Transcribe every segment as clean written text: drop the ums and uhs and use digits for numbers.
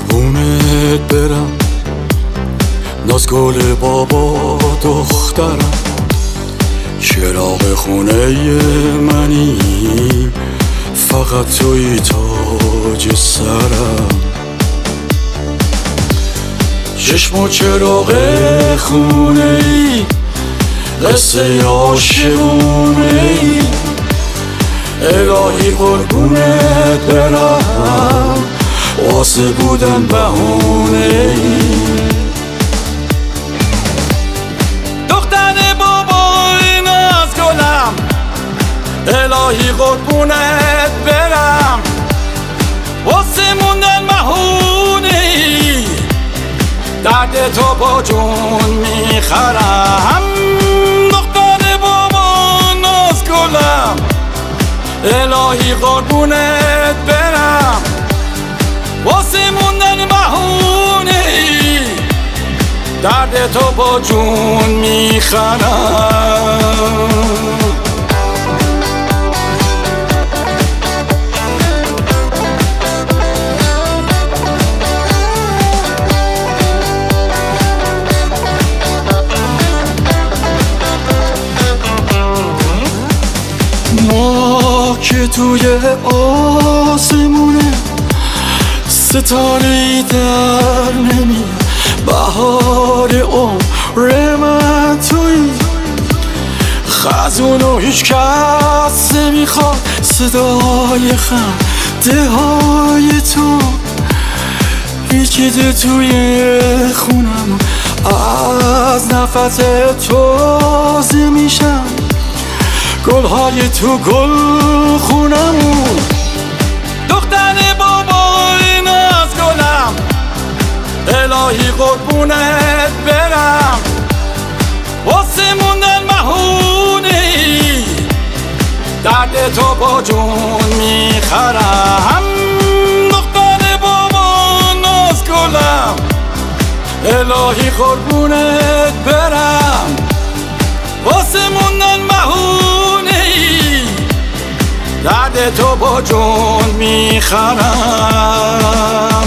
قربونت برم، ناز گل بابا دخترم، چراغ خونه منی، فقط توی تاج سرم. چشم و چراغ خونه ای، قصه عاشقونه ای، الهی قربونت برم، واسه بودن بهونه ای. دختر بابای ناز گلم، الهی قربونت برم، واسه موندن بهونه ای، درد تو با جون میخرم. دختر بابا ناز گلم، الهی قربونت برم، واسه موندن بهونه ای، درد تو با جون میخرم. ما که توی آسمونه، ستاره‌ای در نمیاد، بهار عمر من توی خزونو هیچ کس نمیخواد، صدای خنده های تو پیچیده توی خونم، از نفس تازه میشم گلهای تو گل خونمون. دختر بابای ناز گلم، الهی قربونت برم، واسه موندن بهونه ای، درد تو با جون میخرم. دختر بابا ناز گلم، الهی قربونت برم، واسه موندن بهونه ای، درد تو با جون میخرم.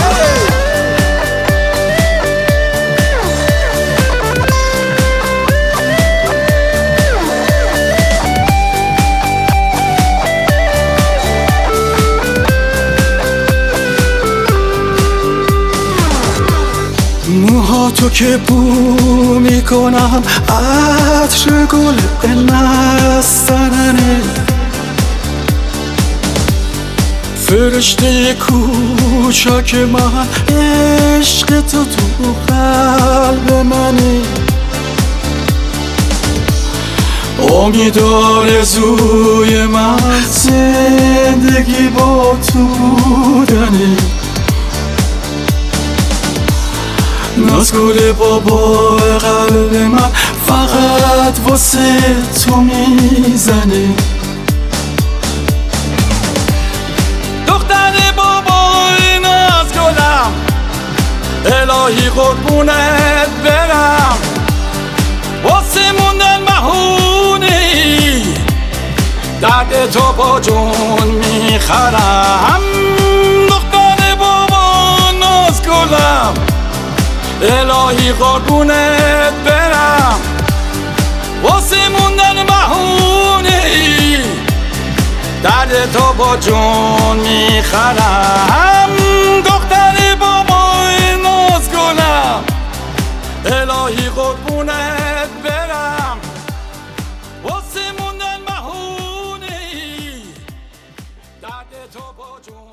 موهاتو که بو میکنم، عطر گل مستننه، فرشته کوچک من، عشق تو قلب منه، امید آرزوی من، زندگی با تو بودنه. ناز گل بابا قلب من، فقط واسه تو میزنه. دختر بابای ناز گلم، الهی قربونت برم، واسه موندن بهونه ای، درد تو با جون میخرم. دختر بابا ناز گلم، الهی قربونت برم، واسه موندن بهونه ای، درد تو با جون میخرم. دختر بابای ناز گلم، الهی قربونت برم، واسه موندن بهونه ای، درد تو با جون